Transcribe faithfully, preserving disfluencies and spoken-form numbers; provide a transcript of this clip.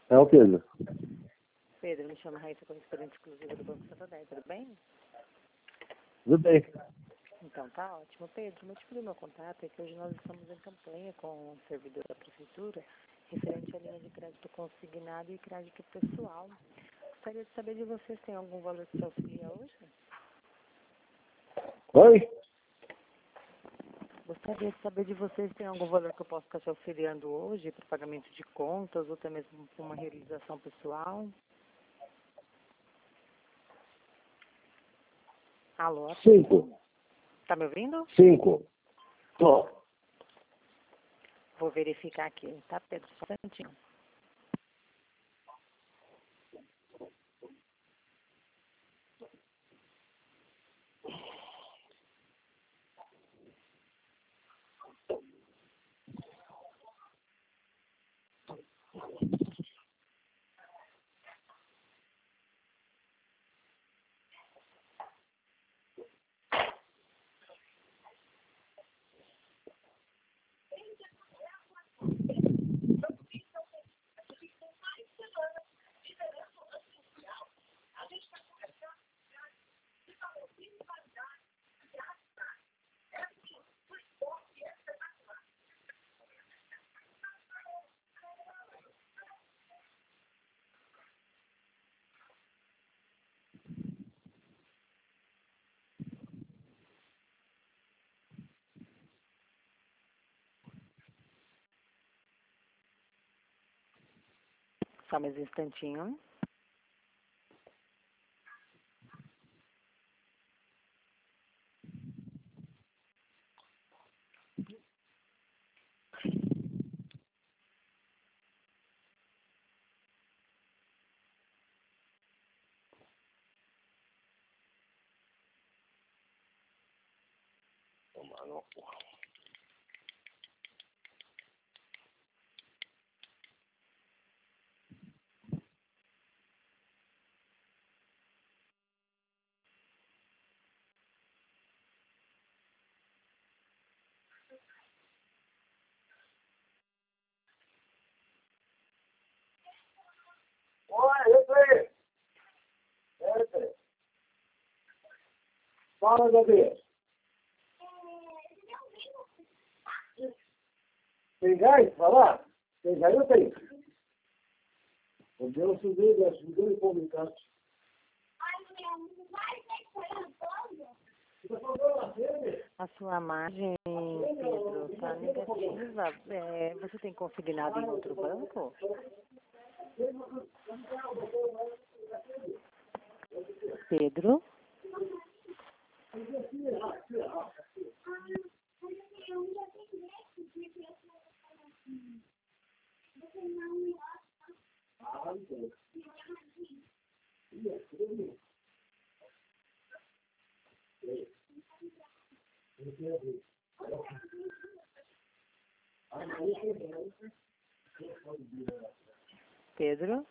É o Pedro. Pedro, me chamo Raíssa, correspondente exclusiva do Banco Santander, tudo bem? Tudo bem. Então tá ótimo. Pedro, o motivo do meu contato é que hoje nós estamos em campanha com o servidor da Prefeitura referente à linha de crédito consignado e crédito pessoal. Gostaria de saber de vocês, tem algum valor que te auxilia hoje? Oi? Gostaria de saber de vocês, tem algum valor que eu possa estar te auxiliando hoje para pagamento de contas ou até mesmo para uma realização pessoal? Alô? Cinco. Tá me ouvindo? Cinco. Tô. Vou verificar aqui, tá, Pedro? Só um instantinho. Só mais um instantinho. Oi, esse aí. Esse. Fala, bebê. Tem gás? Vai lá. Tem gás ou tem? O meu subiu, eu subiu e publicado. A sua margem, Pedro, está negativa. É, você tem consignado em outro banco? Pedro? Pedro?